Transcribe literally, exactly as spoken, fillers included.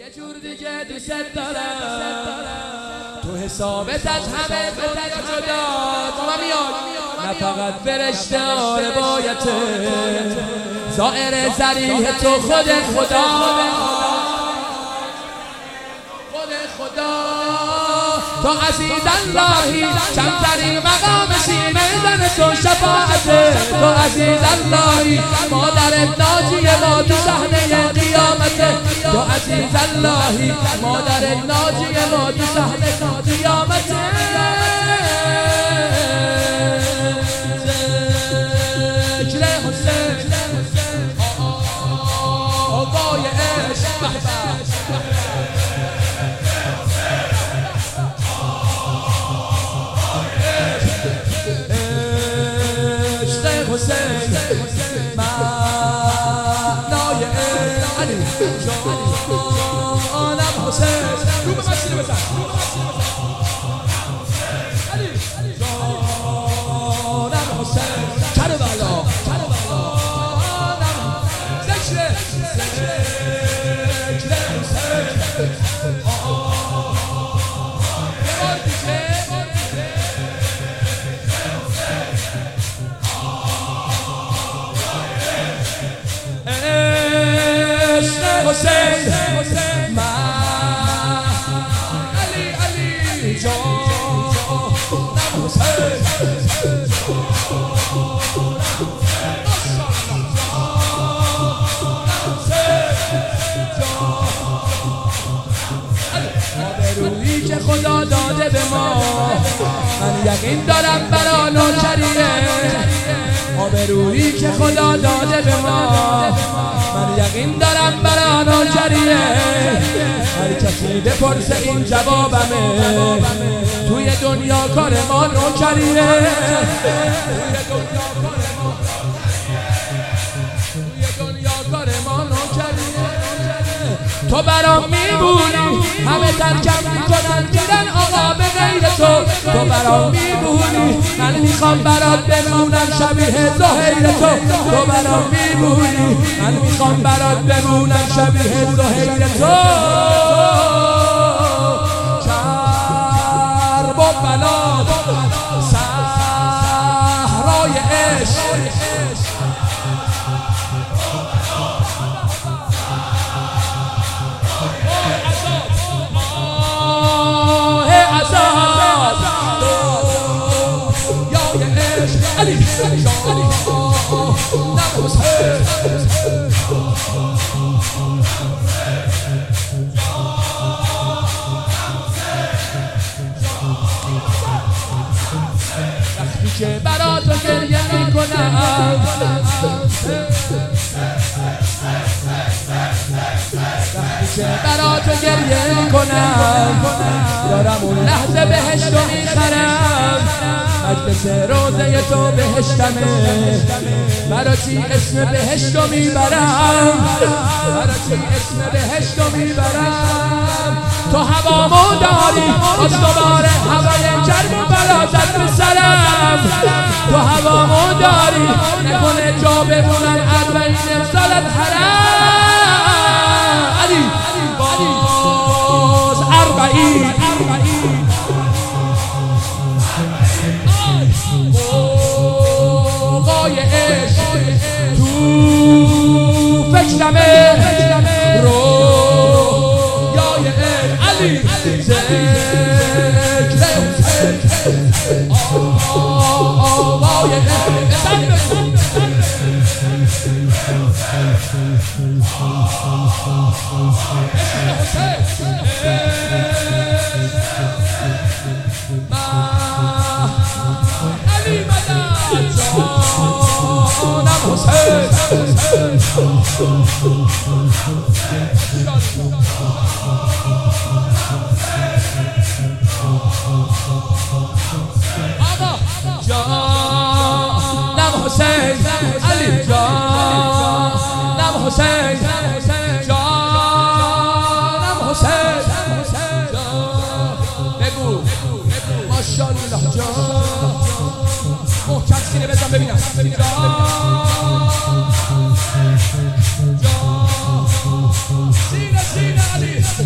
یه جور دیگه دوست دارم تو حسابت از همه دنیا جدا ما میاد نه فقط فرشته ها روایته ظاهر ذریح تو خود خدا خود خدا تو عزیز اللهی کمترین مقام سینه زن تو شفاعته تو عزیز اللهی مادر ناجی ما تو صحنه قیامته تو عزیز اللهی مادر ناجی ما تو صحنه قیامته ذکر حسین آقای عشق حسین معنای علی جانم حسین رو به مسیح بزن علی جانم حسین کربلا جانم ذکر ذکر حسین حسین من علی علی جانم حسین آبرویی که خدا داده به ما من یقین دارم برا نوکریه آبرویی که خدا داده به ما من یقین دارم برا نوکریه هر کسی بپرسه این جوابمه توی دنیا کار ما نوکریه توی دنیا کار ما نوکریه تو برام میبونی همه ترکم میکنن میرن آقا به غیر تو تو برام میبونی من میخوام برات بمونم شبیه زهیر تو تو برام میبونی من میخوام برات بمونم شبیه زهیر تو کرب و بلا صحرای عشق علی جانم حسین وقتی که برا تو گریه میکنم وقتی که برا تو گریه میکنم دارم اون لحظه بهشتو میخرم مجلس روزه تو بهشتمه براتی اسم بهشتو میبرم براتی اسم بهشتو میبرم تو هوامو داری از دوباره هوای گرم و برازت به سرم تو هوامو داری نکنه جا بمونن اربعین سالت حرم علی باز اربعین آقای عشق تو فکرمه رویای عشق علی ذکر آقای علی مدد جانم حسین آقا جانم حسین علی جانم حسین جانم حسین بگو ماشاءالله جان محکم سینه بزن ببینم جان سینه سینه علی